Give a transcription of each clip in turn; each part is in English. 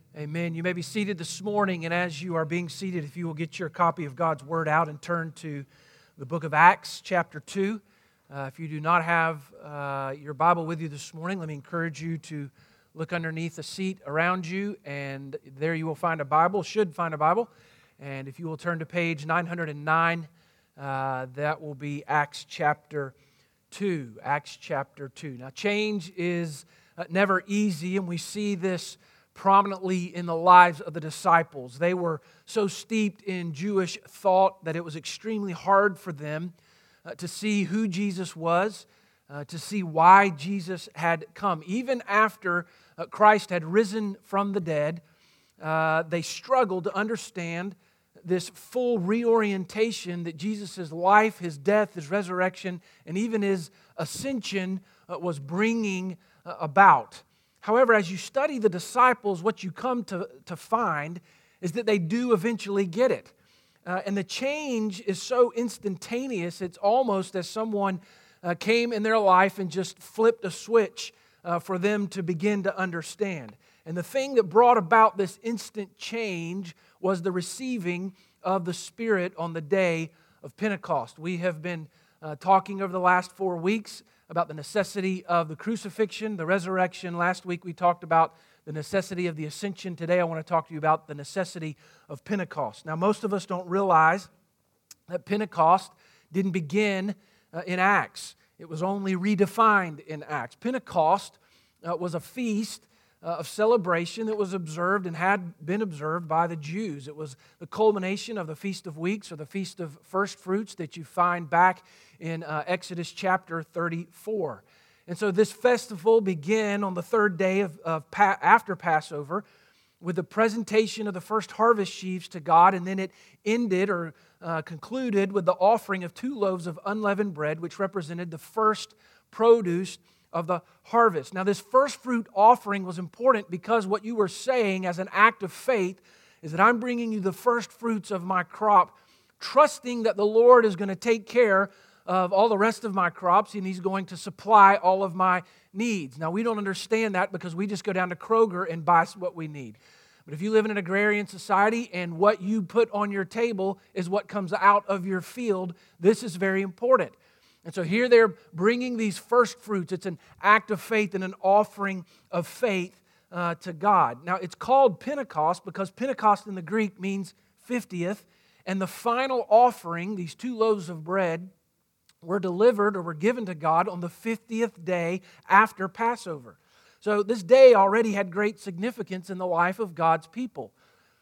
Amen. You may be seated this morning, and as you are being seated, if you will get your copy of God's Word out and turn to the book of Acts, chapter 2. If you do not have your Bible with you this morning, let me encourage you to look underneath the seat around you, and there you will find a Bible, should find a Bible. And if you will turn to page 909, that will be Acts chapter 2. Acts chapter 2. Now, change is never easy, and we see this prominently in the lives of the disciples. They were so steeped in Jewish thought that it was extremely hard for them to see who Jesus was, to see why Jesus had come. Even after Christ had risen from the dead, they struggled to understand this full reorientation that Jesus' life, His death, His resurrection, and even His ascension was bringing about. However, as you study the disciples, what you come to find is that they do eventually get it. And the change is so instantaneous, it's almost as someone came in their life and just flipped a switch for them to begin to understand. And the thing that brought about this instant change was the receiving of the Spirit on the day of Pentecost. We have been talking over the last 4 weeks about the necessity of the crucifixion, the resurrection. Last week we talked about the necessity of the ascension. Today I want to talk to you about the necessity of Pentecost. Now, most of us don't realize that Pentecost didn't begin in Acts. It was only redefined in Acts. Pentecost was a feast of celebration that was observed and had been observed by the Jews. It was the culmination of the Feast of Weeks, or the Feast of First Fruits, that you find back in Exodus chapter 34. And so this festival began on the third day after Passover with the presentation of the first harvest sheaves to God, and then it ended or concluded with the offering of 2 loaves of unleavened bread, which represented the first produce of the harvest. Now, this first fruit offering was important because what you were saying as an act of faith is that I'm bringing you the first fruits of my crop, trusting that the Lord is going to take care of all the rest of my crops and He's going to supply all of my needs. Now, we don't understand that because we just go down to Kroger and buy what we need. But if you live in an agrarian society and what you put on your table is what comes out of your field, this is very important. And so here they're bringing these first fruits. It's an act of faith and an offering of faith to God. Now, it's called Pentecost because Pentecost in the Greek means 50th. And the final offering, these 2 loaves of bread, were delivered or were given to God on the 50th day after Passover. So this day already had great significance in the life of God's people.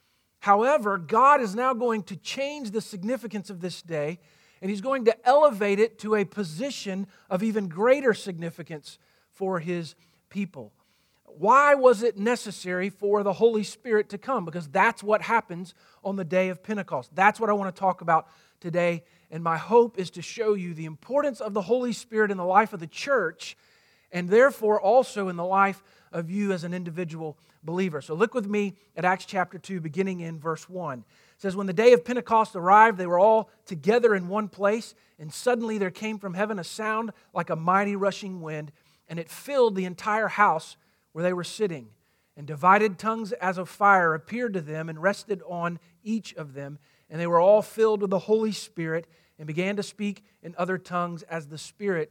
However, God is now going to change the significance of this day, and He's going to elevate it to a position of even greater significance for His people. Why was it necessary for the Holy Spirit to come? Because that's what happens on the day of Pentecost. That's what I want to talk about today. And my hope is to show you the importance of the Holy Spirit in the life of the church, and therefore also in the life of you as an individual believer. So look with me at Acts chapter 2, beginning in verse 1. It says, when the day of Pentecost arrived, they were all together in one place, and suddenly there came from heaven a sound like a mighty rushing wind, and it filled the entire house where they were sitting. And divided tongues as of fire appeared to them and rested on each of them, and they were all filled with the Holy Spirit and began to speak in other tongues as the Spirit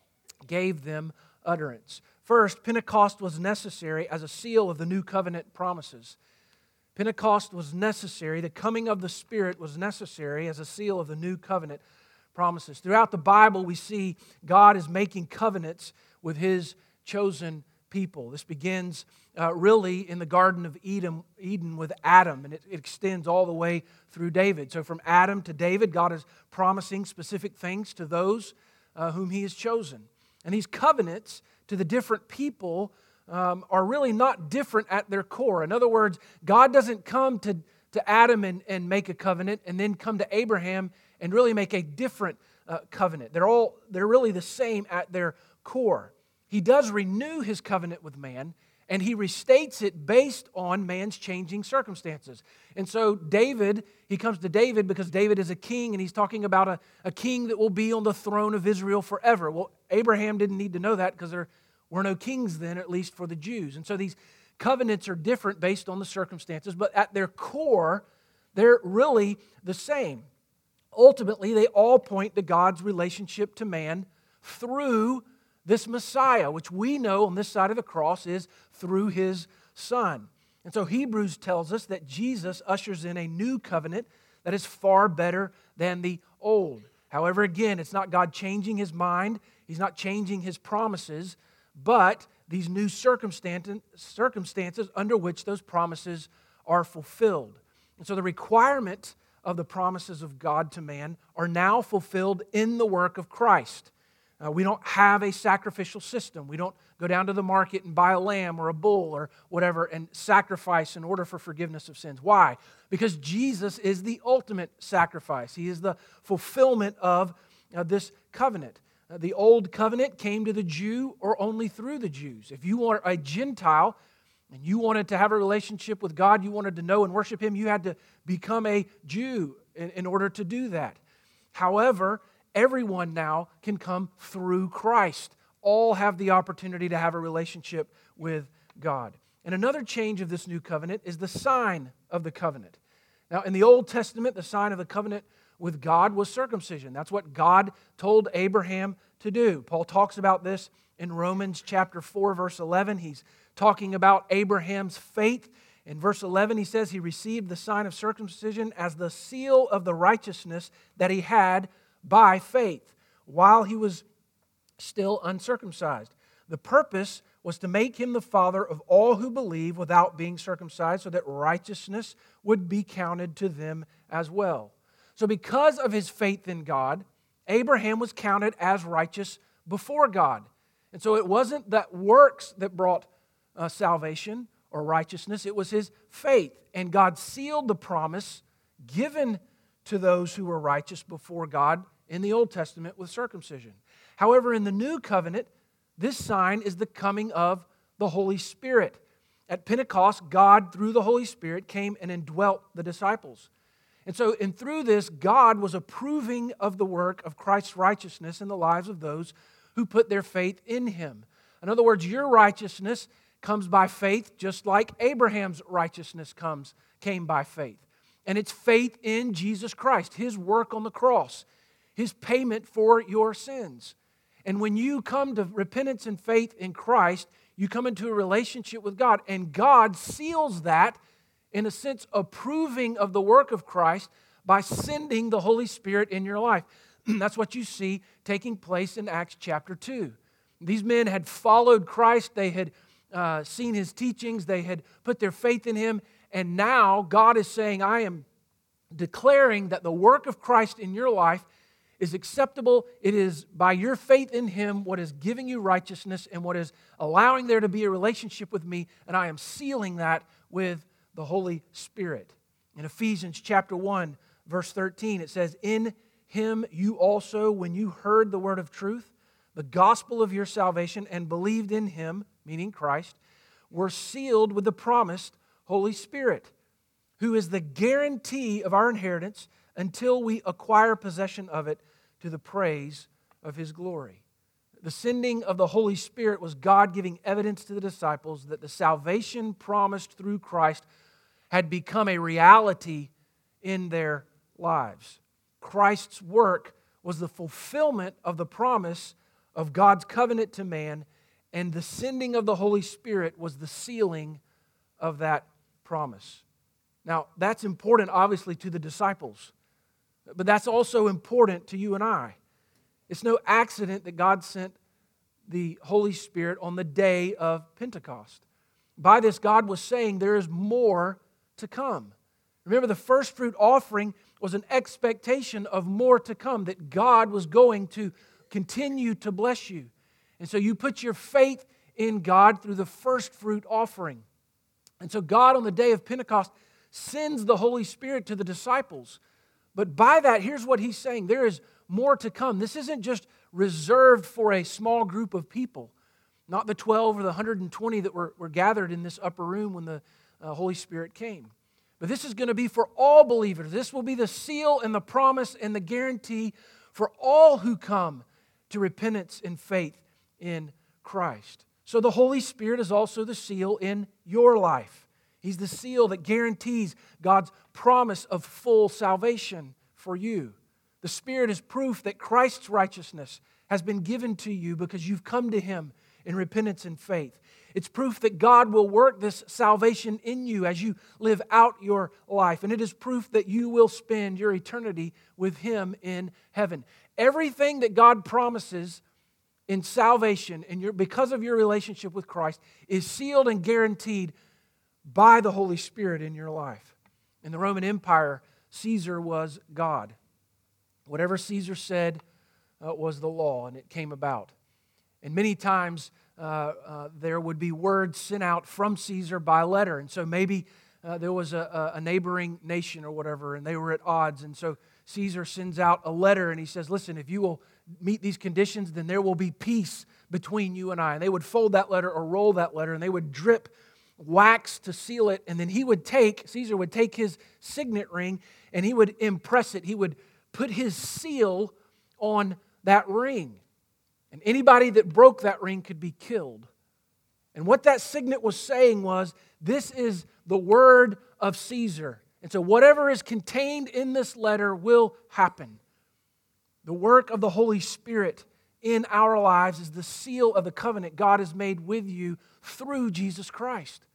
gave them utterance. First, Pentecost was necessary as a seal of the new covenant promises. Pentecost was necessary. The coming of the Spirit was necessary as a seal of the new covenant promises. Throughout the Bible, we see God is making covenants with His chosen people. This begins really in the Garden of Eden with Adam, and it extends all the way through David. So from Adam to David, God is promising specific things to those whom He has chosen. And these covenants to the different people are really not different at their core. In other words, God doesn't come to Adam and make a covenant and then come to Abraham and really make a different covenant. They're really the same at their core. He does renew His covenant with man, and He restates it based on man's changing circumstances. And so he comes to David because David is a king, and he's talking about a king that will be on the throne of Israel forever. Well, Abraham didn't need to know that because there were no kings then, at least for the Jews. And so these Covenants are different based on the circumstances, but at their core, they're really the same. Ultimately, they all point to God's relationship to man through this Messiah, which we know on this side of the cross is through His Son. And so Hebrews tells us that Jesus ushers in a new covenant that is far better than the old. However, again, it's not God changing His mind. He's not changing His promises, but these new circumstances under which those promises are fulfilled. And so the requirement of the promises of God to man are now fulfilled in the work of Christ. We don't have a sacrificial system. We don't go down to the market and buy a lamb or a bull or whatever and sacrifice in order for forgiveness of sins. Why? Because Jesus is the ultimate sacrifice. He is the fulfillment of this covenant. The old covenant came to the Jew or only through the Jews. If you were a Gentile and you wanted to have a relationship with God, you wanted to know and worship Him, you had to become a Jew in order to do that. However, everyone now can come through Christ. All have the opportunity to have a relationship with God. And another change of this new covenant is the sign of the covenant. Now, in the Old Testament, the sign of the covenant with God was circumcision. That's what God told Abraham to do. Paul talks about this in Romans chapter 4, verse 11. He's talking about Abraham's faith. In verse 11, he says he received the sign of circumcision as the seal of the righteousness that he had by faith while he was still uncircumcised. The purpose was to make him the father of all who believe without being circumcised, so that righteousness would be counted to them as well. So because of his faith in God, Abraham was counted as righteous before God. And so it wasn't that works that brought salvation or righteousness, it was his faith. And God sealed the promise given to those who were righteous before God in the Old Testament with circumcision. However, in the New Covenant, this sign is the coming of the Holy Spirit. At Pentecost, God, through the Holy Spirit, came and indwelt the disciples. And so, through this, God was approving of the work of Christ's righteousness in the lives of those who put their faith in Him. In other words, your righteousness comes by faith, just like Abraham's righteousness came by faith. And it's faith in Jesus Christ, His work on the cross, His payment for your sins. And when you come to repentance and faith in Christ, you come into a relationship with God, and God seals that, in a sense, approving of the work of Christ by sending the Holy Spirit in your life. That's what you see taking place in Acts chapter 2. These men had followed Christ, they had seen His teachings, they had put their faith in Him, and now God is saying, I am declaring that the work of Christ in your life is acceptable. It is by your faith in Him what is giving you righteousness and what is allowing there to be a relationship with me, and I am sealing that with the Holy Spirit. In Ephesians chapter 1, verse 13, it says, in Him you also, when you heard the word of truth, the gospel of your salvation, and believed in Him, meaning Christ, were sealed with the promised Holy Spirit, who is the guarantee of our inheritance until we acquire possession of it to the praise of His glory. The sending of the Holy Spirit was God giving evidence to the disciples that the salvation promised through Christ had become a reality in their lives. Christ's work was the fulfillment of the promise of God's covenant to man, and the sending of the Holy Spirit was the sealing of that promise. Now, that's important, obviously, to the disciples, but that's also important to you and I. It's no accident that God sent the Holy Spirit on the day of Pentecost. By this, God was saying there is more to come. Remember, the first fruit offering was an expectation of more to come, that God was going to continue to bless you. And so you put your faith in God through the first fruit offering. And so God, on the day of Pentecost, sends the Holy Spirit to the disciples. But by that, here's what He's saying. There is more to come. This isn't just reserved for a small group of people, not the 12 or the 120 that were gathered in this upper room when the Holy Spirit came. But this is going to be for all believers. This will be the seal and the promise and the guarantee for all who come to repentance and faith in Christ. So the Holy Spirit is also the seal in your life. He's the seal that guarantees God's promise of full salvation for you. The Spirit is proof that Christ's righteousness has been given to you because you've come to Him in repentance and faith. It's proof that God will work this salvation in you as you live out your life. And it is proof that you will spend your eternity with Him in heaven. Everything that God promises in salvation and because of your relationship with Christ is sealed and guaranteed by the Holy Spirit in your life. In the Roman Empire, Caesar was God. Whatever Caesar said was the law, and it came about. And many times there would be words sent out from Caesar by letter. And so maybe there was a neighboring nation or whatever, and they were at odds. And so Caesar sends out a letter, and he says, listen, if you will meet these conditions, then there will be peace between you and I. And they would fold that letter or roll that letter, and they would drip wax to seal it. And then Caesar would take his signet ring, and he would impress it. He would put his seal on that ring. And anybody that broke that ring could be killed. And what that signet was saying was, this is the word of Caesar. And so whatever is contained in this letter will happen. The work of the Holy Spirit in our lives is the seal of the covenant God has made with you through Jesus Christ.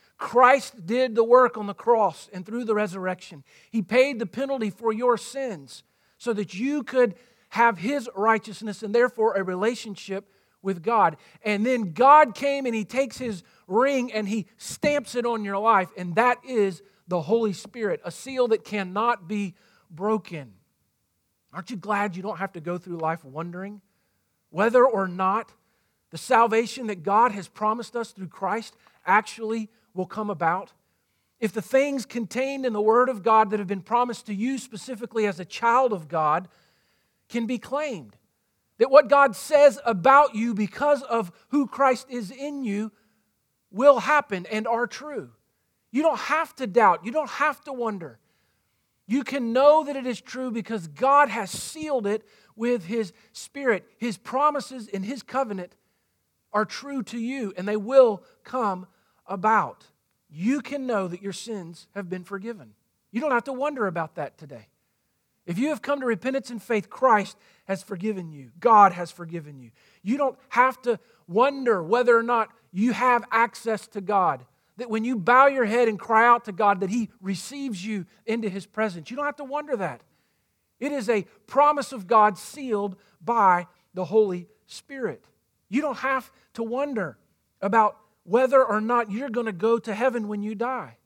Christ did the work on the cross and through the resurrection. He paid the penalty for your sins so that you could have His righteousness and therefore a relationship with God. And then God came and He takes His ring and He stamps it on your life, and that is the Holy Spirit, a seal that cannot be broken. Aren't you glad you don't have to go through life wondering whether or not the salvation that God has promised us through Christ actually will come about? If the things contained in the Word of God that have been promised to you specifically as a child of God can be claimed, that what God says about you because of who Christ is in you will happen and are true. You don't have to doubt. You don't have to wonder. You can know that it is true because God has sealed it with His Spirit. His promises in His covenant are true to you, and they will come about. You can know that your sins have been forgiven. You don't have to wonder about that today. If you have come to repentance and faith, Christ has forgiven you. God has forgiven you. You don't have to wonder whether or not you have access to God. That when you bow your head and cry out to God, that He receives you into His presence. You don't have to wonder that. It is a promise of God sealed by the Holy Spirit. You don't have to wonder about whether or not you're going to go to heaven when you die.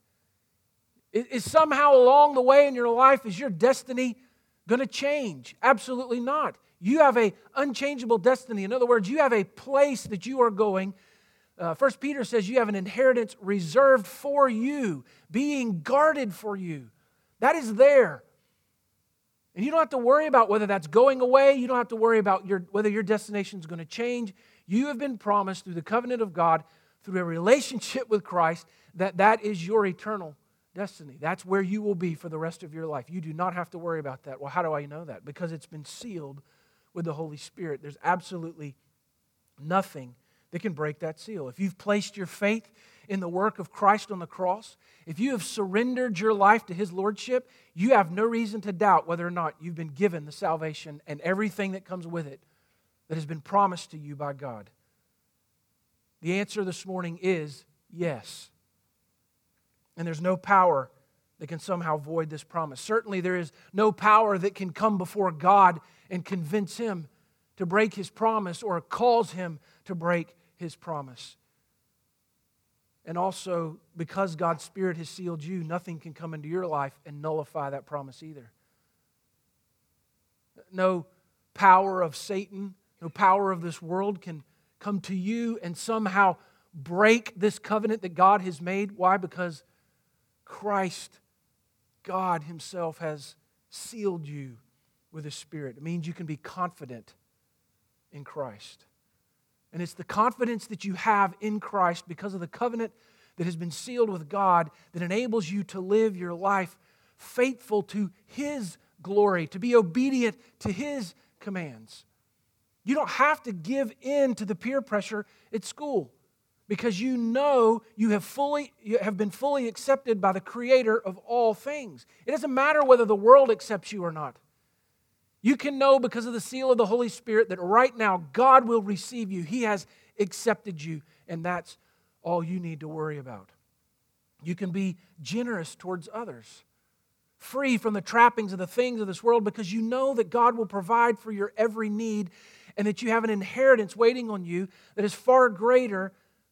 Is somehow along the way in your life, is your destiny going to change? Absolutely not. You have an unchangeable destiny. In other words, you have a place that you are going. 1 Peter says you have an inheritance reserved for you, being guarded for you. That is there. And you don't have to worry about whether that's going away. You don't have to worry about whether your destination is going to change. You have been promised through the covenant of God, through a relationship with Christ, that is your eternal destiny. That's where you will be for the rest of your life. You do not have to worry about that. Well, how do I know that? Because it's been sealed with the Holy Spirit. There's absolutely nothing that can break that seal. If you've placed your faith in the work of Christ on the cross, if you have surrendered your life to His lordship, you have no reason to doubt whether or not you've been given the salvation and everything that comes with it that has been promised to you by God. The answer this morning is yes. And there's no power that can somehow void this promise. Certainly there is no power that can come before God and convince Him to break His promise or cause Him to break His promise. And also, because God's Spirit has sealed you, nothing can come into your life and nullify that promise either. No power of Satan, no power of this world can come to you and somehow break this covenant that God has made. Why? Because Christ, God Himself, has sealed you with His Spirit. It means you can be confident in Christ. And it's the confidence that you have in Christ because of the covenant that has been sealed with God that enables you to live your life faithful to His glory, to be obedient to His commands. You don't have to give in to the peer pressure at school because you know you have been fully accepted by the Creator of all things. It doesn't matter whether the world accepts you or not. You can know because of the seal of the Holy Spirit that right now God will receive you. He has accepted you, and that's all you need to worry about. You can be generous towards others, free from the trappings of the things of this world because you know that God will provide for your every need and that you have an inheritance waiting on you that is of far greater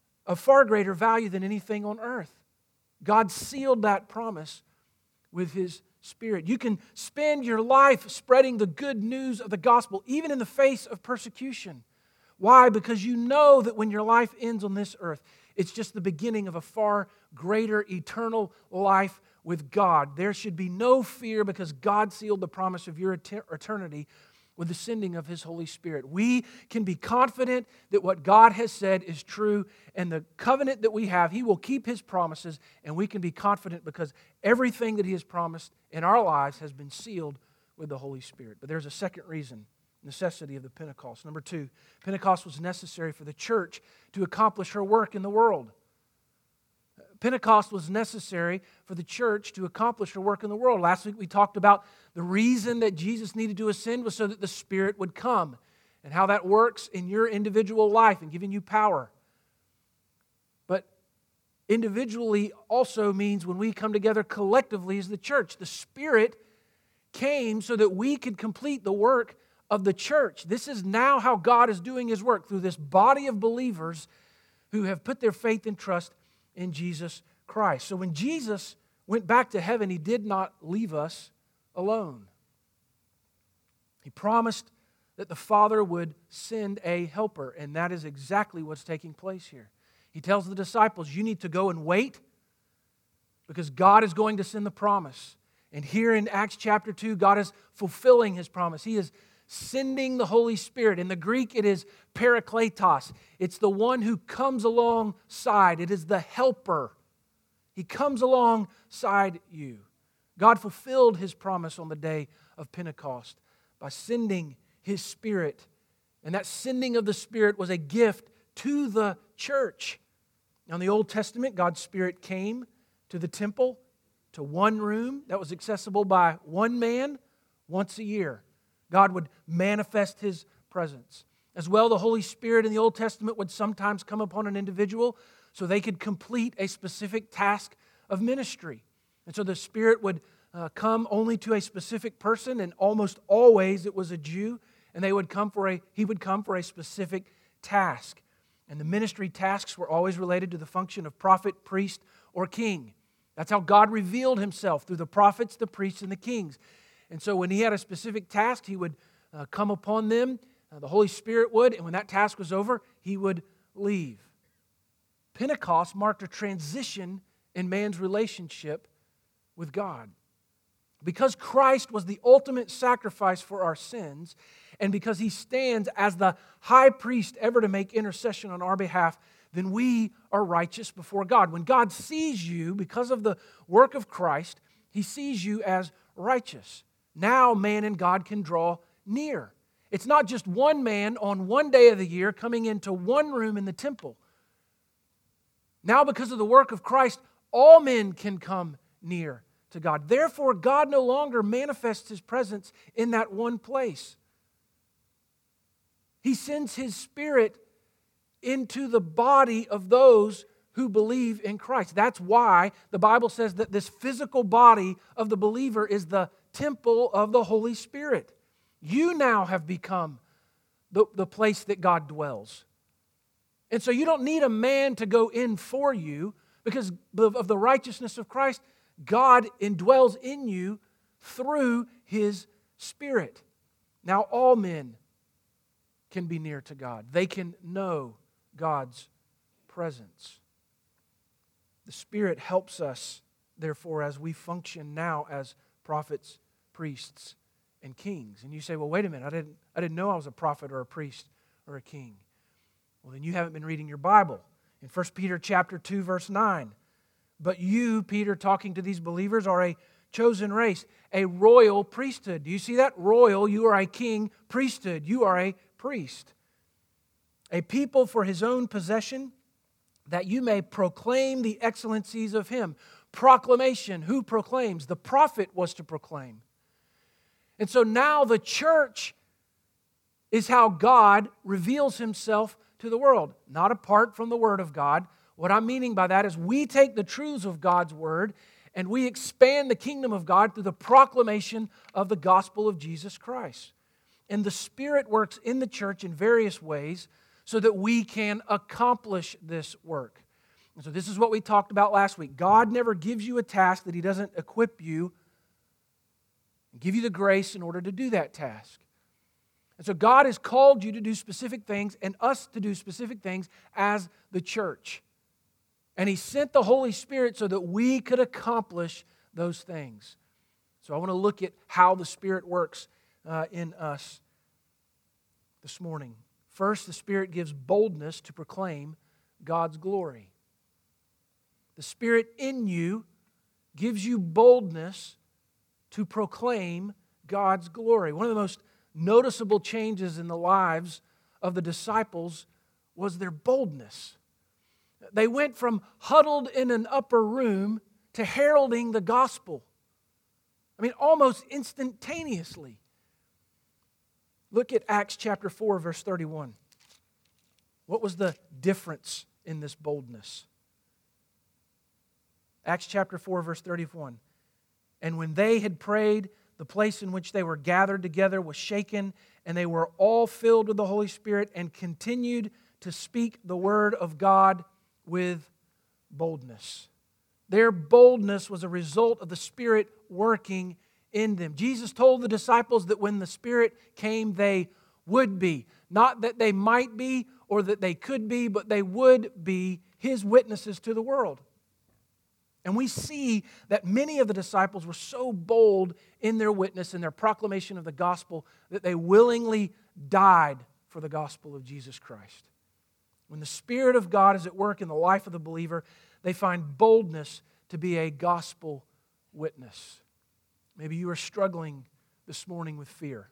value than anything on earth. God sealed that promise with His Spirit. You can spend your life spreading the good news of the gospel, even in the face of persecution. Why? Because you know that when your life ends on this earth, it's just the beginning of a far greater eternal life with God. There should be no fear because God sealed the promise of your eternity with the sending of His Holy Spirit. We can be confident that what God has said is true, and the covenant that we have, He will keep His promises, and we can be confident because everything that He has promised in our lives has been sealed with the Holy Spirit. But there's a second reason, necessity of the Pentecost. Number 2, Pentecost was necessary for the church to accomplish her work in the world. Pentecost was necessary for the church to accomplish her work in the world. Last week we talked about the reason that Jesus needed to ascend was so that the Spirit would come and how that works in your individual life and giving you power. But individually also means when we come together collectively as the church. The Spirit came so that we could complete the work of the church. This is now how God is doing His work through this body of believers who have put their faith and trust in Jesus Christ. So when Jesus went back to heaven, He did not leave us alone. He promised that the Father would send a helper, and that is exactly what's taking place here. He tells the disciples, you need to go and wait because God is going to send the promise. And here in Acts chapter 2, God is fulfilling His promise. He is sending the Holy Spirit. In the Greek, it is parakletos. It's the one who comes alongside. It is the helper. He comes alongside you. God fulfilled His promise on the day of Pentecost by sending His Spirit. And that sending of the Spirit was a gift to the church. Now, in the Old Testament, God's Spirit came to the temple, to one room that was accessible by one man once a year. God would manifest His presence. As well, the Holy Spirit in the Old Testament would sometimes come upon an individual so they could complete a specific task of ministry. And so the Spirit would come only to a specific person, and almost always it was a Jew, and he would come for a specific task. And the ministry tasks were always related to the function of prophet, priest, or king. That's how God revealed Himself, through the prophets, the priests, and the kings. And so when He had a specific task, He would come upon them, the Holy Spirit would, and when that task was over, He would leave. Pentecost marked a transition in man's relationship with God. Because Christ was the ultimate sacrifice for our sins, and because He stands as the high priest ever to make intercession on our behalf, then we are righteous before God. When God sees you, because of the work of Christ, He sees you as righteous. Now man and God can draw near. It's not just one man on one day of the year coming into one room in the temple. Now, because of the work of Christ, all men can come near to God. Therefore, God no longer manifests His presence in that one place. He sends His Spirit into the body of those who believe in Christ. That's why the Bible says that this physical body of the believer is the temple of the Holy Spirit. You now have become the place that God dwells. And so you don't need a man to go in for you because of the righteousness of Christ. God indwells in you through His Spirit. Now all men can be near to God. They can know God's presence. The Spirit helps us, therefore, as we function now as prophets, priests, and kings. And you say, well, wait a minute, I didn't know I was a prophet or a priest or a king. Well, then you haven't been reading your Bible. In 1 Peter chapter 2, verse 9, but you, Peter, talking to these believers, are a chosen race, a royal priesthood. Do you see that? Royal, you are a king. Priesthood, you are a priest, a people for His own possession, that you may proclaim the excellencies of Him. Proclamation, who proclaims? The prophet was to proclaim. And so now the church is how God reveals Himself to the world, not apart from the Word of God. What I'm meaning by that is we take the truths of God's Word and we expand the kingdom of God through the proclamation of the gospel of Jesus Christ. And the Spirit works in the church in various ways so that we can accomplish this work. And so this is what we talked about last week. God never gives you a task that He doesn't equip you and give you the grace in order to do that task. And so God has called you to do specific things and us to do specific things as the church. And He sent the Holy Spirit so that we could accomplish those things. So I want to look at how the Spirit works in us this morning. First, the Spirit gives boldness to proclaim God's glory. The Spirit in you gives you boldness to proclaim God's glory. One of the most noticeable changes in the lives of the disciples was their boldness. They went from huddled in an upper room to heralding the gospel. I mean, almost instantaneously. Look at Acts chapter 4, verse 31. What was the difference in this boldness? Acts chapter 4, verse 31. And when they had prayed, the place in which they were gathered together was shaken, and they were all filled with the Holy Spirit and continued to speak the word of God with boldness. Their boldness was a result of the Spirit working in them. Jesus told the disciples that when the Spirit came, they would be. Not that they might be or that they could be, but they would be His witnesses to the world. And we see that many of the disciples were so bold in their witness and their proclamation of the gospel that they willingly died for the gospel of Jesus Christ. When the Spirit of God is at work in the life of the believer, they find boldness to be a gospel witness. Maybe you are struggling this morning with fear.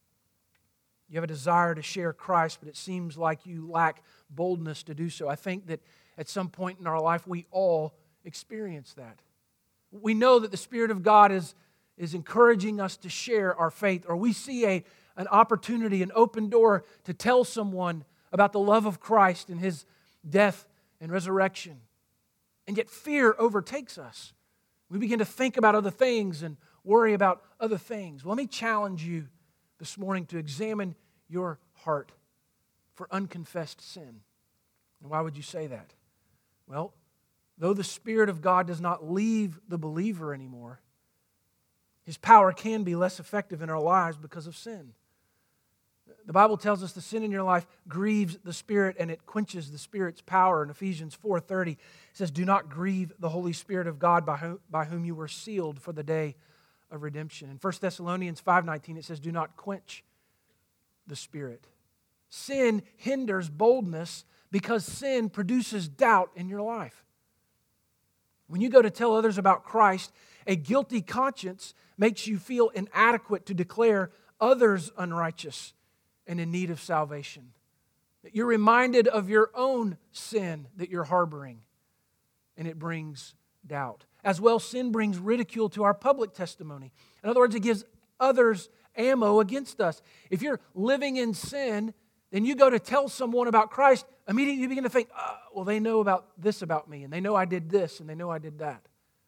You have a desire to share Christ, but it seems like you lack boldness to do so. I think that at some point in our life, we all experience that. We know that the Spirit of God is encouraging us to share our faith, or we see an opportunity, an open door to tell someone about the love of Christ and His death and resurrection. And yet fear overtakes us. We begin to think about other things and worry about other things. Well, let me challenge you this morning to examine your heart for unconfessed sin. And why would you say that? Well, though the Spirit of God does not leave the believer anymore, His power can be less effective in our lives because of sin. The Bible tells us the sin in your life grieves the Spirit and it quenches the Spirit's power. In Ephesians 4:30, it says, "Do not grieve the Holy Spirit of God by whom you were sealed for the day of redemption." In 1 Thessalonians 5:19, it says, "Do not quench the Spirit." Sin hinders boldness because sin produces doubt in your life. When you go to tell others about Christ, a guilty conscience makes you feel inadequate to declare others unrighteous and in need of salvation. You're reminded of your own sin that you're harboring, and it brings doubt. As well, sin brings ridicule to our public testimony. In other words, it gives others ammo against us. If you're living in sin, then you go to tell someone about Christ, immediately you begin to think, well, they know about this about me, and they know I did this, and they know I did that.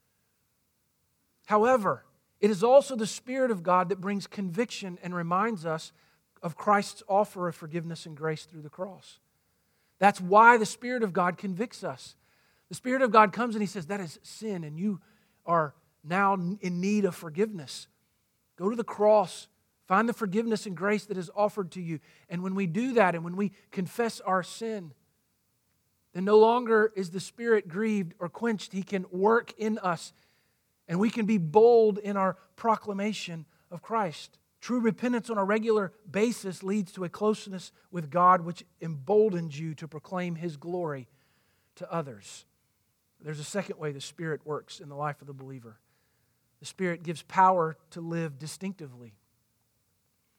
However, it is also the Spirit of God that brings conviction and reminds us of Christ's offer of forgiveness and grace through the cross. That's why the Spirit of God convicts us. The Spirit of God comes and He says, that is sin, and you are now in need of forgiveness. Go to the cross. Find the forgiveness and grace that is offered to you. And when we do that, and when we confess our sin, then no longer is the Spirit grieved or quenched. He can work in us, and we can be bold in our proclamation of Christ. True repentance on a regular basis leads to a closeness with God, which emboldens you to proclaim His glory to others. There's a second way the Spirit works in the life of the believer. The Spirit gives power to live distinctively.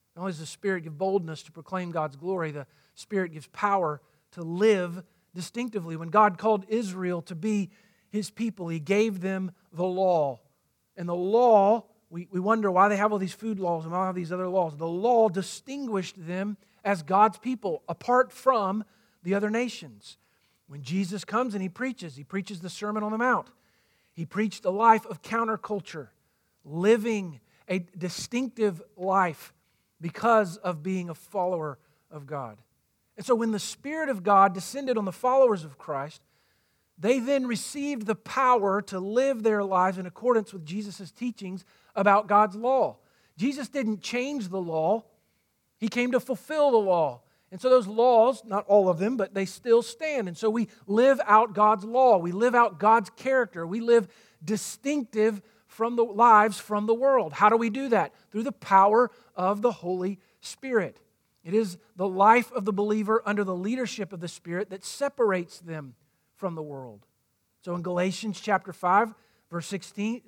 Not only does the Spirit give boldness to proclaim God's glory, the Spirit gives power to live distinctively. When God called Israel to be His people, He gave them the law. And the law, we wonder why they have all these food laws and why they have these other laws. The law distinguished them as God's people, apart from the other nations. When Jesus comes and He preaches the Sermon on the Mount. He preached a life of counterculture, living a distinctive life because of being a follower of God. And so when the Spirit of God descended on the followers of Christ, they then received the power to live their lives in accordance with Jesus' teachings about God's law. Jesus didn't change the law. He came to fulfill the law. And so those laws, not all of them, but they still stand. And so we live out God's law. We live out God's character. We live distinctive from the lives from the world. How do we do that? Through the power of the Holy Spirit. It is the life of the believer under the leadership of the Spirit that separates them from the world. So in Galatians chapter 5, verse 16,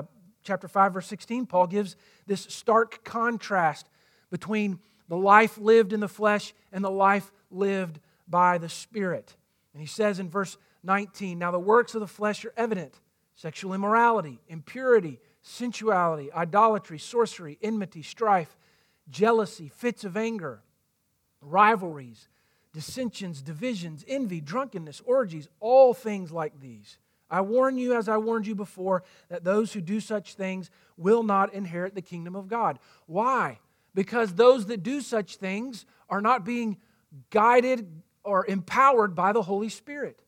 Paul gives this stark contrast between the life lived in the flesh and the life lived by the Spirit. And he says in verse 19, "Now the works of the flesh are evident: sexual immorality, impurity, sensuality, idolatry, sorcery, enmity, strife, jealousy, fits of anger, rivalries, dissensions, divisions, envy, drunkenness, orgies, all things like these. I warn you, as I warned you before, that those who do such things will not inherit the kingdom of God." Why? Because those that do such things are not being guided or empowered by the Holy Spirit.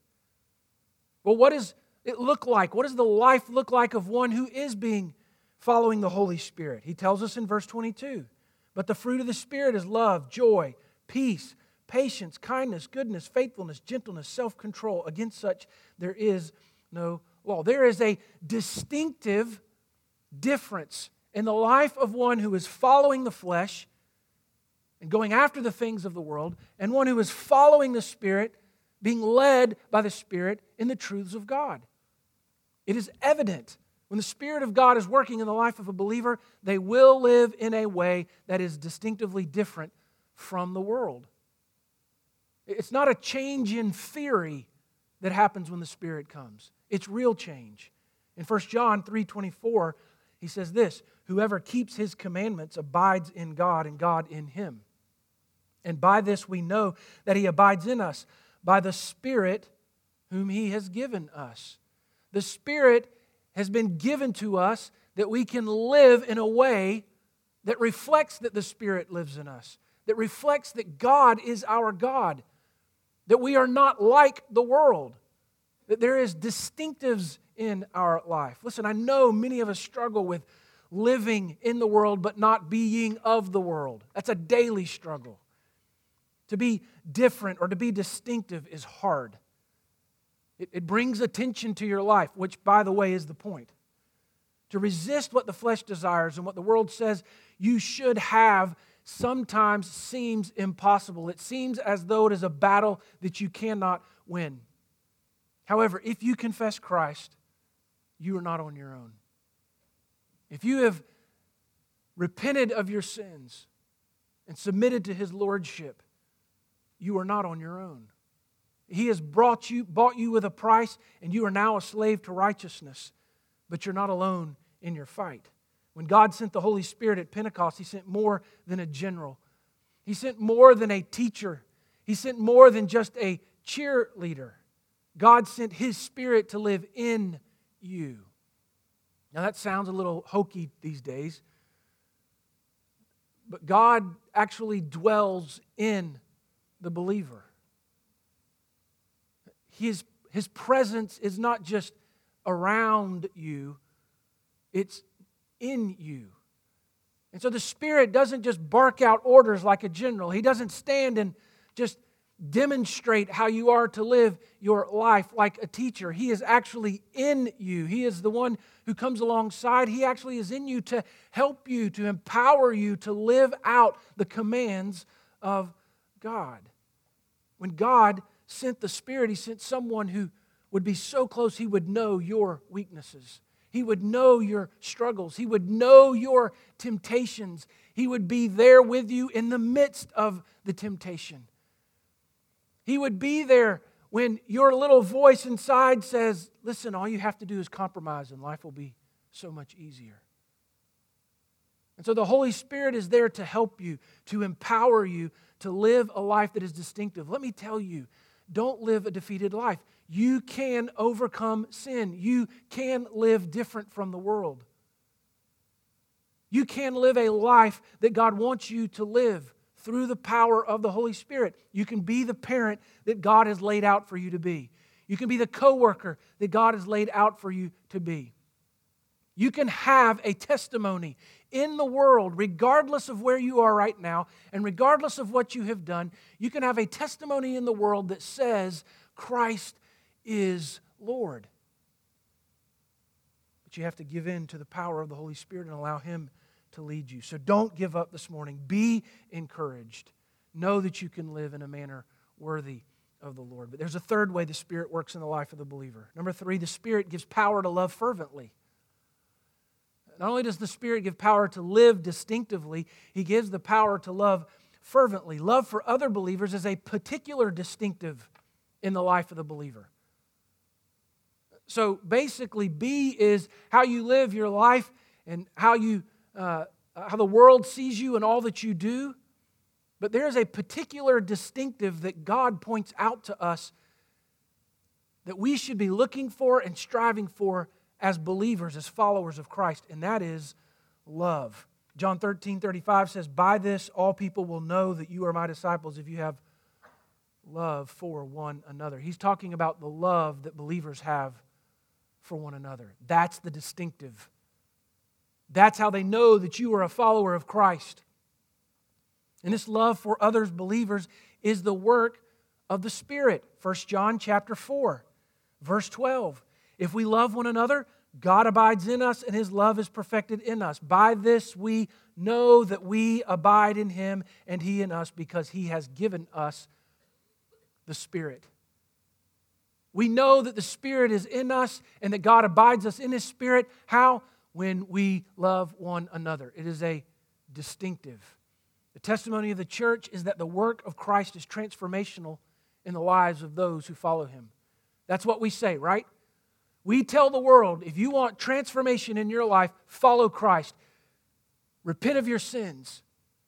Well, what does it look like? What does the life look like of one who is following the Holy Spirit? He tells us in verse 22, "But the fruit of the Spirit is love, joy, peace, patience, kindness, goodness, faithfulness, gentleness, self-control. Against such there is no law." There is a distinctive difference in the life of one who is following the flesh and going after the things of the world, and one who is following the Spirit, being led by the Spirit in the truths of God. It is evident when the Spirit of God is working in the life of a believer, they will live in a way that is distinctively different from the world. It's not a change in theory that happens when the Spirit comes. It's real change. In 1 John 3:24, he says this, "Whoever keeps His commandments abides in God and God in him. And by this we know that He abides in us, by the Spirit whom He has given us." The Spirit has been given to us that we can live in a way that reflects that the Spirit lives in us, that reflects that God is our God, that we are not like the world, that there is distinctives in our life. Listen, I know many of us struggle with living in the world but not being of the world. That's a daily struggle. To be different or to be distinctive is hard. It brings attention to your life, which, by the way, is the point. To resist what the flesh desires and what the world says you should have sometimes seems impossible. It seems as though it is a battle that you cannot win. However, if you confess Christ, you are not on your own. If you have repented of your sins and submitted to His lordship, you are not on your own. He has bought you with a price, and you are now a slave to righteousness, but you're not alone in your fight. When God sent the Holy Spirit at Pentecost, He sent more than a general. He sent more than a teacher. He sent more than just a cheerleader. God sent His Spirit to live in you. Now that sounds a little hokey these days, but God actually dwells in the believer. His presence is not just around you, it's in you. And so the Spirit doesn't just bark out orders like a general. He doesn't stand and just demonstrate how you are to live your life like a teacher. He is actually in you. He is the one who comes alongside. He actually is in you to help you, to empower you to live out the commands of God. When God sent the Spirit, He sent someone who would be so close He would know your weaknesses. He would know your struggles. He would know your temptations. He would be there with you in the midst of the temptation. He would be there when your little voice inside says, listen, all you have to do is compromise and life will be so much easier. And so the Holy Spirit is there to help you, to empower you, to live a life that is distinctive. Let me tell you, don't live a defeated life. You can overcome sin. You can live different from the world. You can live a life that God wants you to live through the power of the Holy Spirit. You can be the parent that God has laid out for you to be. You can be the coworker that God has laid out for you to be. You can have a testimony in the world, regardless of where you are right now, and regardless of what you have done. You can have a testimony in the world that says Christ is Lord. But you have to give in to the power of the Holy Spirit and allow Him to lead you. So don't give up this morning. Be encouraged. Know that you can live in a manner worthy of the Lord. But there's a third way the Spirit works in the life of the believer. Number 3, the Spirit gives power to love fervently. Not only does the Spirit give power to live distinctively, He gives the power to love fervently. Love for other believers is a particular distinctive in the life of the believer. So basically, B is how you live your life and how the world sees you and all that you do. But there is a particular distinctive that God points out to us that we should be looking for and striving for as believers, as followers of Christ, and that is love. John 13:35 says, "By this all people will know that you are my disciples if you have love for one another." He's talking about the love that believers have for one another. That's the distinctive. That's how they know that you are a follower of Christ. And this love for others, believers, is the work of the Spirit. 1 John chapter 4, verse 12. If we love one another, God abides in us and His love is perfected in us. By this we know that we abide in Him and He in us, because He has given us the Spirit. We know that the Spirit is in us and that God abides us in His Spirit. How? When we love one another. It is a distinctive. The testimony of the church is that the work of Christ is transformational in the lives of those who follow Him. That's what we say, right? We tell the world, if you want transformation in your life, follow Christ. Repent of your sins.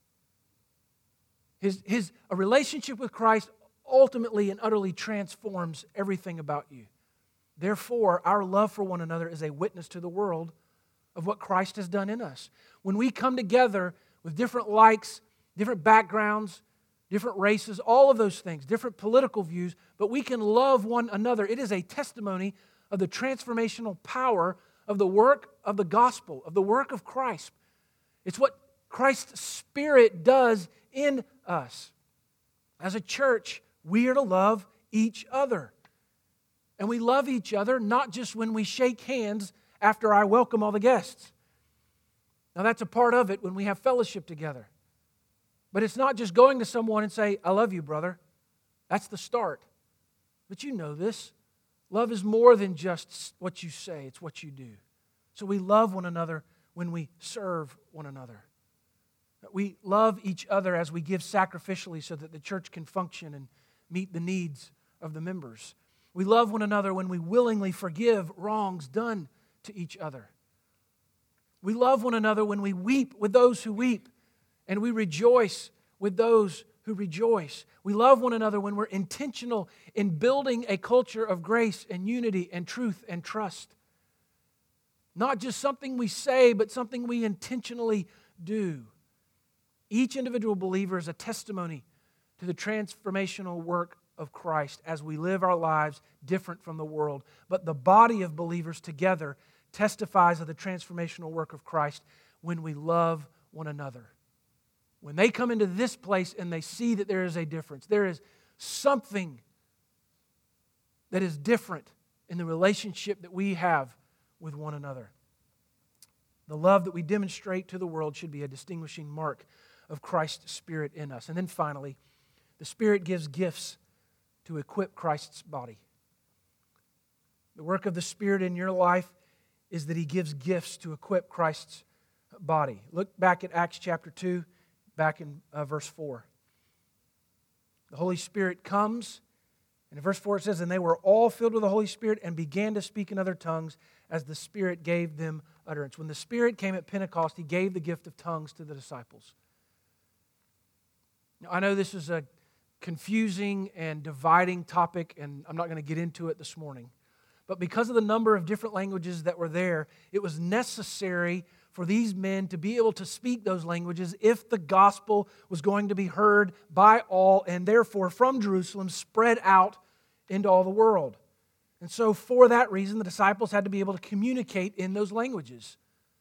A relationship with Christ ultimately and utterly transforms everything about you. Therefore, our love for one another is a witness to the world of what Christ has done in us. When we come together with different likes, different backgrounds, different races, all of those things, different political views, but we can love one another, it is a testimony of the transformational power of the work of the gospel, of the work of Christ. It's what Christ's Spirit does in us. As a church, we are to love each other. And we love each other not just when we shake hands after I welcome all the guests. Now that's a part of it when we have fellowship together. But it's not just going to someone and say, "I love you, brother." That's the start. But you know this. Love is more than just what you say, it's what you do. So we love one another when we serve one another. We love each other as we give sacrificially so that the church can function and meet the needs of the members. We love one another when we willingly forgive wrongs done to each other. We love one another when we weep with those who weep and we rejoice with those who rejoice. We love one another when we're intentional in building a culture of grace and unity and truth and trust. Not just something we say, but something we intentionally do. Each individual believer is a testimony to the transformational work of Christ as we live our lives different from the world. But the body of believers together testifies of the transformational work of Christ when we love one another. When they come into this place and they see that there is a difference, there is something that is different in the relationship that we have with one another. The love that we demonstrate to the world should be a distinguishing mark of Christ's Spirit in us. And then finally, the Spirit gives gifts to equip Christ's body. The work of the Spirit in your life is that He gives gifts to equip Christ's body. Look back at Acts chapter 2, back in verse 4. The Holy Spirit comes, and in verse 4 it says, "And they were all filled with the Holy Spirit and began to speak in other tongues as the Spirit gave them utterance." When the Spirit came at Pentecost, He gave the gift of tongues to the disciples. Now, I know this is a confusing and dividing topic, and I'm not going to get into it this morning. But because of the number of different languages that were there, it was necessary for these men to be able to speak those languages if the gospel was going to be heard by all, and therefore from Jerusalem spread out into all the world. And so for that reason, the disciples had to be able to communicate in those languages.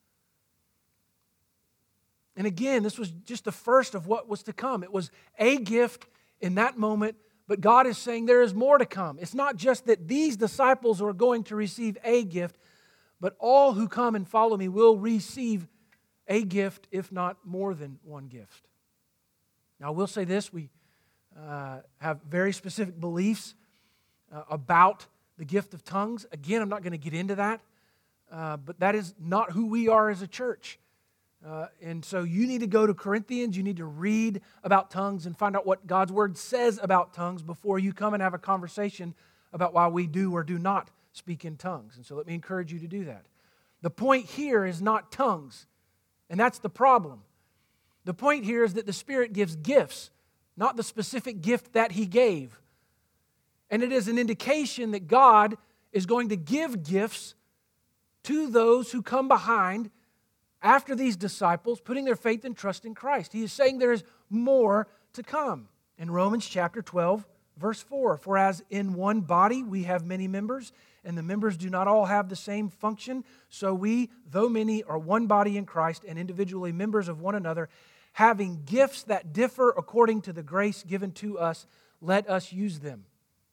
And again, this was just the first of what was to come. It was a gift in that moment, but God is saying there is more to come. It's not just that these disciples are going to receive a gift, but all who come and follow me will receive a gift, if not more than one gift. Now, I will say this. We have very specific beliefs about the gift of tongues. Again, I'm not going to get into that, but that is not who we are as a church. And so you need to go to Corinthians, you need to read about tongues and find out what God's Word says about tongues before you come and have a conversation about why we do or do not speak in tongues. And so let me encourage you to do that. The point here is not tongues, and that's the problem. The point here is that the Spirit gives gifts, not the specific gift that He gave. And it is an indication that God is going to give gifts to those who come behind after these disciples, putting their faith and trust in Christ. He is saying there is more to come. In Romans chapter 12, verse 4, "For as in one body we have many members, and the members do not all have the same function, so we, though many, are one body in Christ and individually members of one another, having gifts that differ according to the grace given to us, let us use them."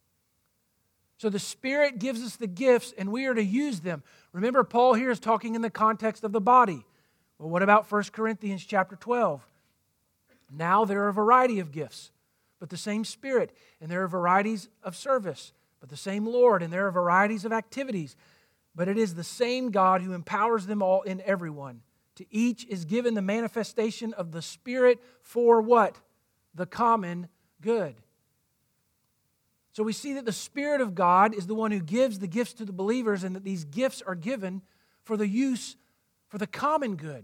So the Spirit gives us the gifts, and we are to use them. Remember, Paul here is talking in the context of the body. Well, what about 1 Corinthians chapter 12? "Now there are a variety of gifts, but the same Spirit. And there are varieties of service, but the same Lord. And there are varieties of activities, but it is the same God who empowers them all in everyone. To each is given the manifestation of the Spirit for" what? "The common good." So we see that the Spirit of God is the one who gives the gifts to the believers, and that these gifts are given for the use for the common good.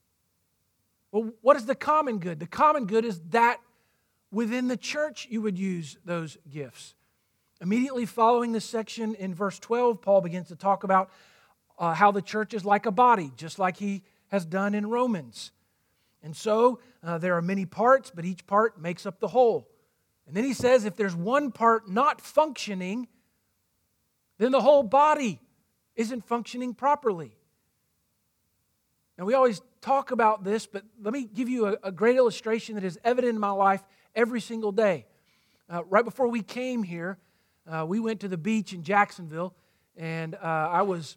Well, what is the common good? The common good is that within the church you would use those gifts. Immediately following this section in verse 12, Paul begins to talk about how the church is like a body, just like he has done in Romans. And so there are many parts, but each part makes up the whole. And then he says if there's one part not functioning, then the whole body isn't functioning properly. Now, we always talk about this, but let me give you a great illustration that is evident in my life every single day. Right before we came here, we went to the beach in Jacksonville, and I was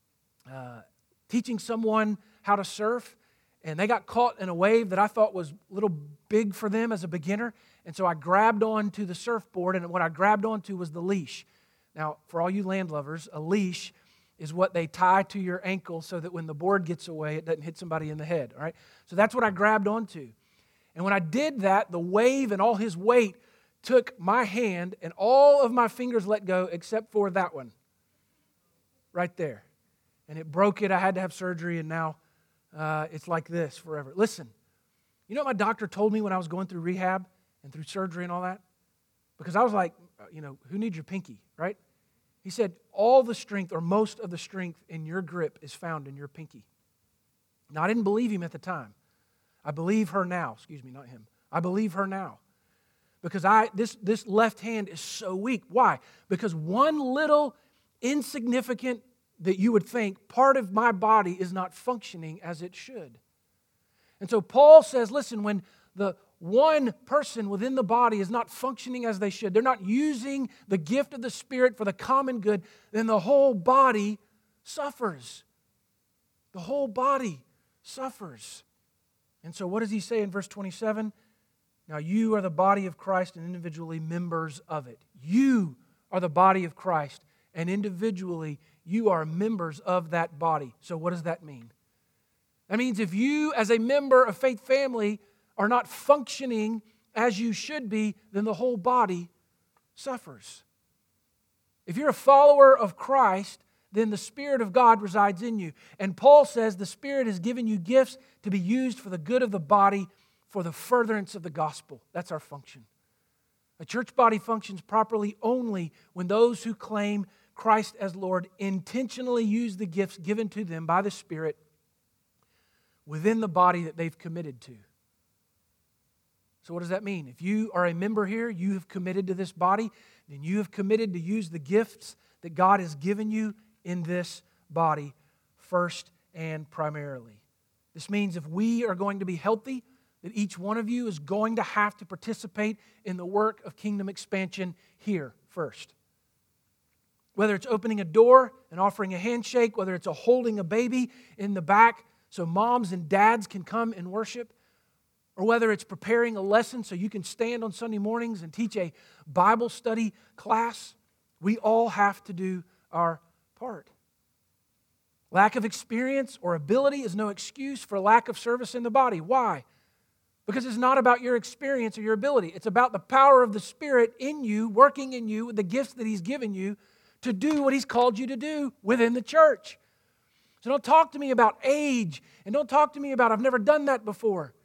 teaching someone how to surf, and they got caught in a wave that I thought was a little big for them as a beginner, and so I grabbed onto the surfboard, and what I grabbed onto was the leash. Now, for all you land lovers, a leash is what they tie to your ankle so that when the board gets away, it doesn't hit somebody in the head, all right? So that's what I grabbed onto. And when I did that, the wave and all his weight took my hand, and all of my fingers let go except for that one right there. And it broke it. I had to have surgery, and now it's like this forever. Listen, you know what my doctor told me when I was going through rehab and through surgery and all that? Because I was like, who needs your pinky, right? He said, all the strength or most of the strength in your grip is found in your pinky. Now, I didn't believe him at the time. I believe her now. Excuse me, not him. I believe her now. Because this left hand is so weak. Why? Because one little insignificant, that you would think, part of my body is not functioning as it should. And so Paul says, listen, when the one person within the body is not functioning as they should, they're not using the gift of the Spirit for the common good, then the whole body suffers. The whole body suffers. And so what does he say in verse 27? Now you are the body of Christ and individually members of it. You are the body of Christ, and individually you are members of that body. So what does that mean? That means if you, as a member of Faith Family, are not functioning as you should be, then the whole body suffers. If you're a follower of Christ, then the Spirit of God resides in you. And Paul says the Spirit has given you gifts to be used for the good of the body, for the furtherance of the gospel. That's our function. A church body functions properly only when those who claim Christ as Lord intentionally use the gifts given to them by the Spirit within the body that they've committed to. So what does that mean? If you are a member here, you have committed to this body, then you have committed to use the gifts that God has given you in this body first and primarily. This means if we are going to be healthy, that each one of you is going to have to participate in the work of kingdom expansion here first. Whether it's opening a door and offering a handshake, whether it's holding a baby in the back so moms and dads can come and worship, or whether it's preparing a lesson so you can stand on Sunday mornings and teach a Bible study class, we all have to do our part. Lack of experience or ability is no excuse for lack of service in the body. Why? Because it's not about your experience or your ability. It's about the power of the Spirit in you, working in you with the gifts that He's given you to do what He's called you to do within the church. So don't talk to me about age, and don't talk to me about I've never done that before.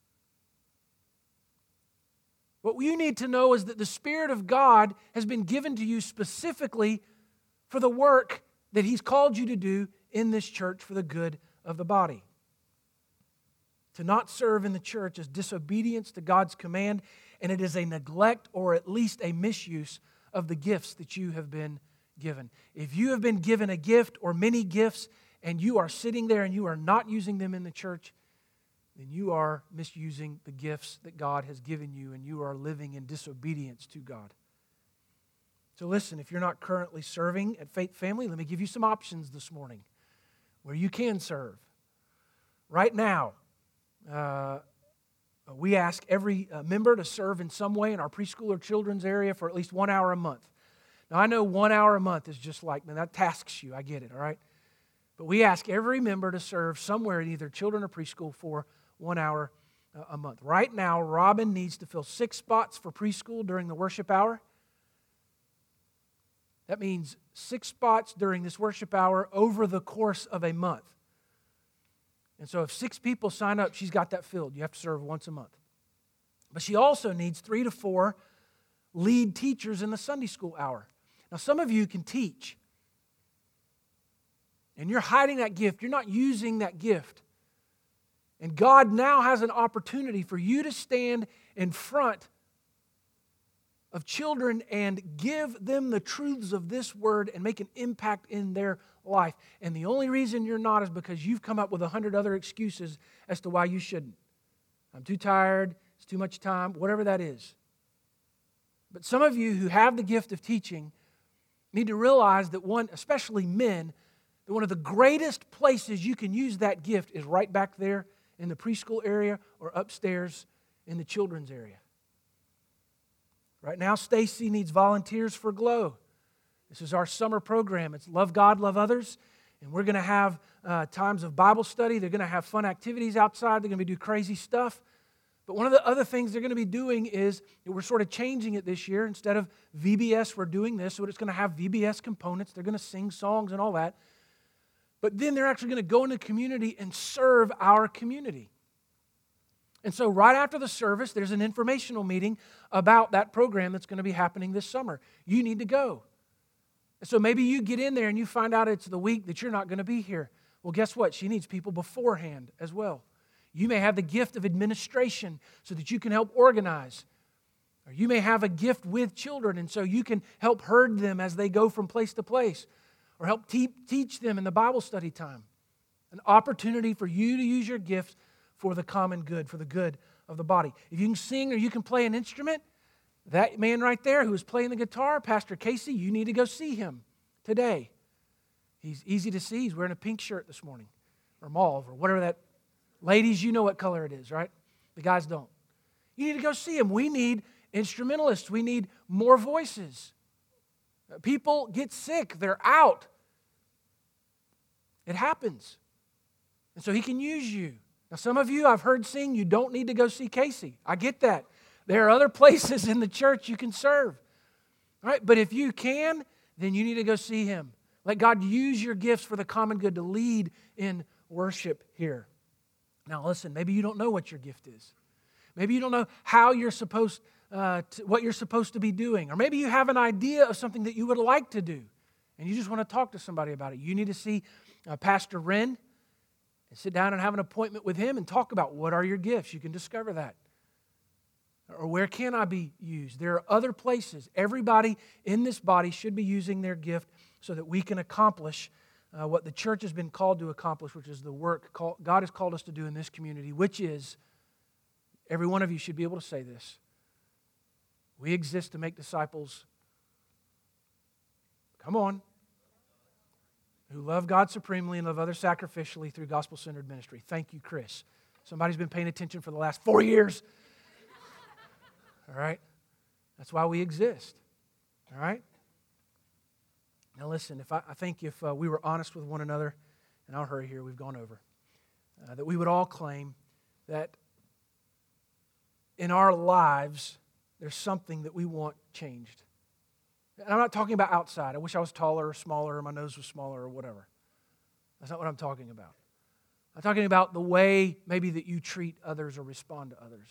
What you need to know is that the Spirit of God has been given to you specifically for the work that He's called you to do in this church for the good of the body. To not serve in the church is disobedience to God's command, and it is a neglect or at least a misuse of the gifts that you have been given. If you have been given a gift or many gifts and you are sitting there and you are not using them in the church, then you are misusing the gifts that God has given you and you are living in disobedience to God. So listen, if you're not currently serving at Faith Family, let me give you some options this morning where you can serve. Right now, we ask every member to serve in some way in our preschool or children's area for at least 1 hour a month. Now, I know 1 hour a month is just like, man, that tasks you. I get it, all right? But we ask every member to serve somewhere in either children or preschool for 1 hour a month. Right now, Robin needs to fill 6 spots for preschool during the worship hour. That means 6 spots during this worship hour over the course of a month. And so if 6 people sign up, she's got that filled. You have to serve once a month. But she also needs 3 to 4 lead teachers in the Sunday school hour. Now, some of you can teach. And you're hiding that gift. You're not using that gift. And God now has an opportunity for you to stand in front of children and give them the truths of this word and make an impact in their life. And the only reason you're not is because you've come up with 100 other excuses as to why you shouldn't. I'm too tired, it's too much time, whatever that is. But some of you who have the gift of teaching need to realize that especially men, that one of the greatest places you can use that gift is right back there in the preschool area or upstairs in the children's area. Right now, Stacy needs volunteers for GLOW. This is our summer program. It's Love God, Love Others. And we're going to have times of Bible study. They're going to have fun activities outside. They're going to do crazy stuff. But one of the other things they're going to be doing is that we're sort of changing it this year. Instead of VBS, we're doing this. So it's going to have VBS components. They're going to sing songs and all that. But then they're actually going to go into the community and serve our community. And so right after the service, there's an informational meeting about that program that's going to be happening this summer. You need to go. So maybe you get in there and you find out it's the week that you're not going to be here. Well, guess what? She needs people beforehand as well. You may have the gift of administration so that you can help organize. Or you may have a gift with children and so you can help herd them as they go from place to place. Or help teach them in the Bible study time. An opportunity for you to use your gifts for the common good, for the good of the body. If you can sing or you can play an instrument, that man right there who is playing the guitar, Pastor Casey, you need to go see him today. He's easy to see. He's wearing a pink shirt this morning, or mauve, or whatever that. Ladies, you know what color it is, right? The guys don't. You need to go see him. We need instrumentalists. We need more voices. People get sick. They're out. It happens. And so He can use you. Now, some of you I've heard sing, you don't need to go see Casey. I get that. There are other places in the church you can serve. All right? But if you can, then you need to go see Him. Let God use your gifts for the common good to lead in worship here. Now, listen, maybe you don't know what your gift is. Maybe you don't know how you're supposed what you're supposed to be doing. Or maybe you have an idea of something that you would like to do, and you just want to talk to somebody about it. You need to see Pastor Wren and sit down and have an appointment with him and talk about what are your gifts. You can discover that. Or where can I be used? There are other places. Everybody in this body should be using their gift so that we can accomplish what the church has been called to accomplish, which is the work God has called us to do in this community, which is, every one of you should be able to say this, we exist to make disciples, come on, who love God supremely and love others sacrificially through gospel-centered ministry. Thank you, Chris. Somebody's been paying attention for the last 4 years. All right? That's why we exist. All right? Now listen, I think if we were honest with one another, and I'll hurry here, we've gone over, that we would all claim that in our lives, there's something that we want changed. And I'm not talking about outside. I wish I was taller or smaller or my nose was smaller or whatever. That's not what I'm talking about. I'm talking about the way maybe that you treat others or respond to others.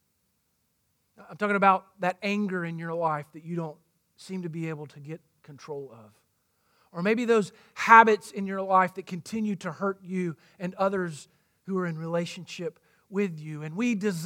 I'm talking about that anger in your life that you don't seem to be able to get control of. Or maybe those habits in your life that continue to hurt you and others who are in relationship with you. And we do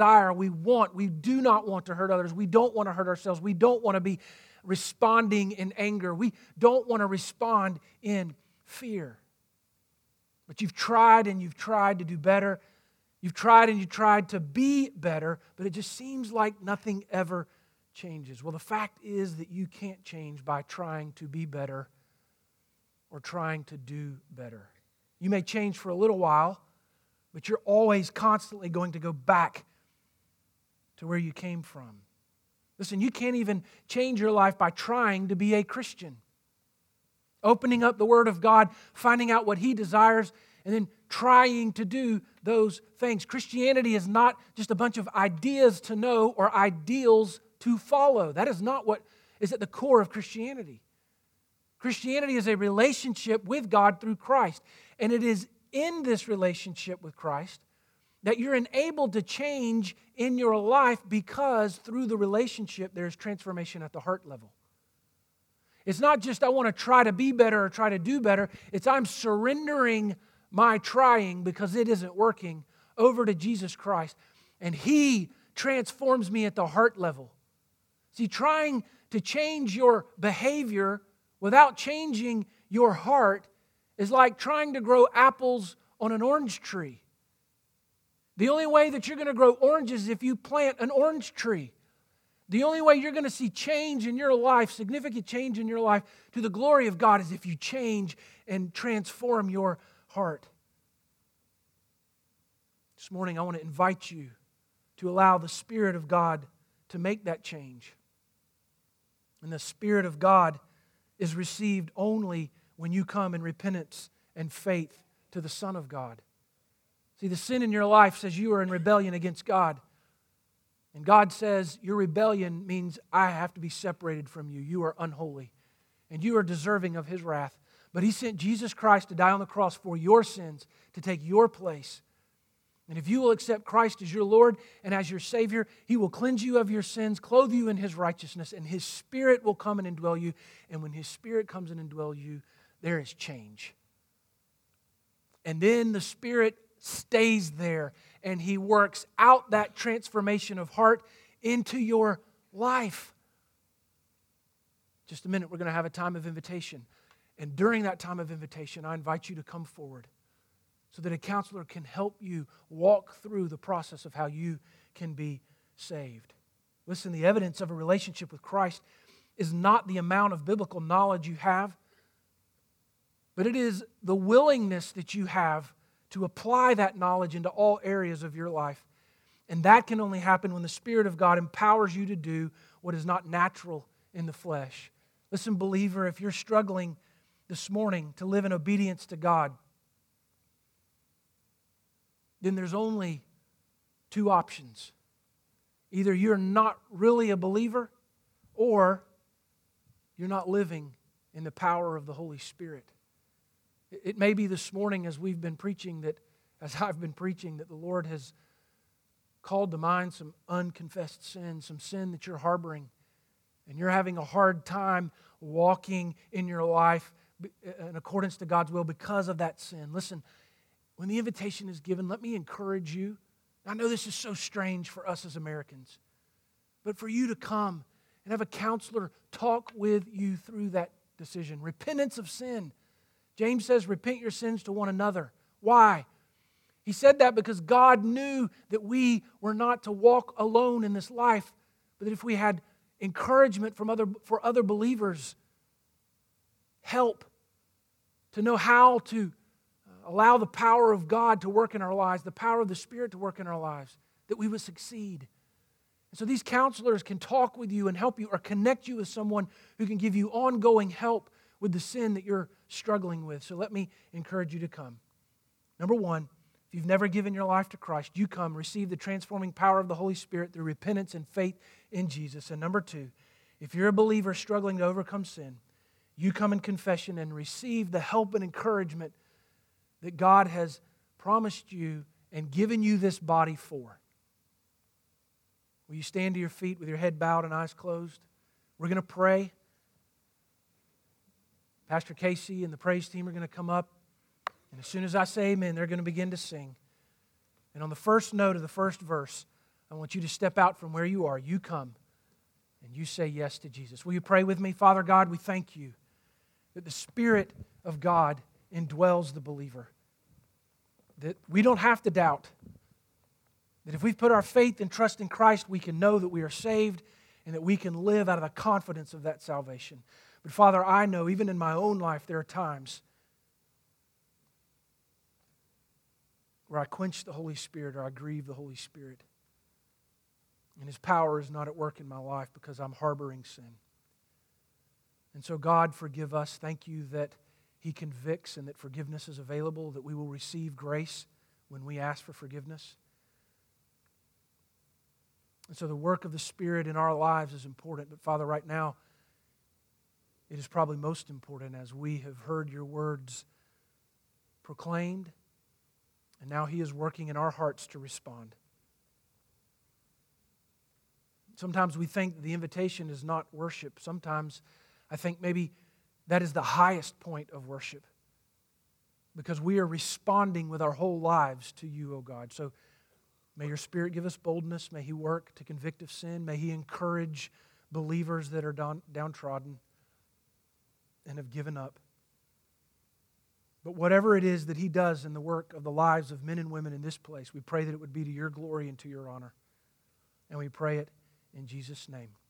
not want to hurt others. We don't want to hurt ourselves. We don't want to be responding in anger. We don't want to respond in fear. But you've tried and you've tried to do better. You've tried and you tried to be better, but it just seems like nothing ever changes. Well, the fact is that you can't change by trying to be better or trying to do better. You may change for a little while, but you're always constantly going to go back to where you came from. Listen, you can't even change your life by trying to be a Christian. Opening up the Word of God, finding out what He desires, and then trying to do those things. Christianity is not just a bunch of ideas to know or ideals to follow. That is not what is at the core of Christianity. Christianity is a relationship with God through Christ. And it is in this relationship with Christ that you're enabled to change in your life because through the relationship there's transformation at the heart level. It's not just I want to try to be better or try to do better. It's I'm surrendering my trying because it isn't working over to Jesus Christ. And He transforms me at the heart level. See, trying to change your behavior without changing your heart is like trying to grow apples on an orange tree. The only way that you're going to grow oranges is if you plant an orange tree. The only way you're going to see change in your life, significant change in your life to the glory of God, is if you change and transform your heart. This morning, I want to invite you to allow the Spirit of God to make that change. And the Spirit of God is received only when you come in repentance and faith to the Son of God. See, the sin in your life says you are in rebellion against God. And God says your rebellion means I have to be separated from you. You are unholy. And you are deserving of His wrath. But He sent Jesus Christ to die on the cross for your sins, to take your place. And if you will accept Christ as your Lord and as your Savior, He will cleanse you of your sins, clothe you in His righteousness, and His Spirit will come and indwell you. And when His Spirit comes and indwells you, there is change. And then the Spirit stays there and He works out that transformation of heart into your life. Just a minute, we're going to have a time of invitation. And during that time of invitation, I invite you to come forward so that a counselor can help you walk through the process of how you can be saved. Listen, the evidence of a relationship with Christ is not the amount of biblical knowledge you have, but it is the willingness that you have to apply that knowledge into all areas of your life. And that can only happen when the Spirit of God empowers you to do what is not natural in the flesh. Listen, believer, if you're struggling this morning to live in obedience to God, then there's only two options. Either you're not really a believer, or you're not living in the power of the Holy Spirit. It may be this morning as we've been preaching as I've been preaching, that the Lord has called to mind some unconfessed sin, some sin that you're harboring, and you're having a hard time walking in your life in accordance to God's will because of that sin. Listen, when the invitation is given, let me encourage you. I know this is so strange for us as Americans, but for you to come and have a counselor talk with you through that decision. Repentance of sin. James says, repent your sins to one another. Why? He said that because God knew that we were not to walk alone in this life, but that if we had encouragement for other believers, help to know how to allow the power of God to work in our lives, the power of the Spirit to work in our lives, that we would succeed. And so these counselors can talk with you and help you or connect you with someone who can give you ongoing help with the sin that you're struggling with. So let me encourage you to come. Number one, if you've never given your life to Christ, you come, receive the transforming power of the Holy Spirit through repentance and faith in Jesus. And number two, if you're a believer struggling to overcome sin, you come in confession and receive the help and encouragement that God has promised you and given you this body for. Will you stand to your feet with your head bowed and eyes closed? We're going to pray. Pastor Casey and the praise team are going to come up. And as soon as I say amen, they're going to begin to sing. And on the first note of the first verse, I want you to step out from where you are. You come and you say yes to Jesus. Will you pray with me? Father God, we thank you that the Spirit of God indwells the believer. That we don't have to doubt. That if we've put our faith and trust in Christ, we can know that we are saved and that we can live out of the confidence of that salvation. But Father, I know even in my own life there are times where I quench the Holy Spirit or I grieve the Holy Spirit. And His power is not at work in my life because I'm harboring sin. And so God, forgive us. Thank you that He convicts and that forgiveness is available, that we will receive grace when we ask for forgiveness. And so the work of the Spirit in our lives is important. But Father, right now, it is probably most important as we have heard your words proclaimed, and now He is working in our hearts to respond. Sometimes we think that the invitation is not worship. Sometimes I think maybe that is the highest point of worship, because we are responding with our whole lives to you, O God. So may your Spirit give us boldness. May He work to convict of sin. May He encourage believers that are downtrodden and have given up. But whatever it is that He does in the work of the lives of men and women in this place, we pray that it would be to your glory and to your honor. And we pray it in Jesus' name.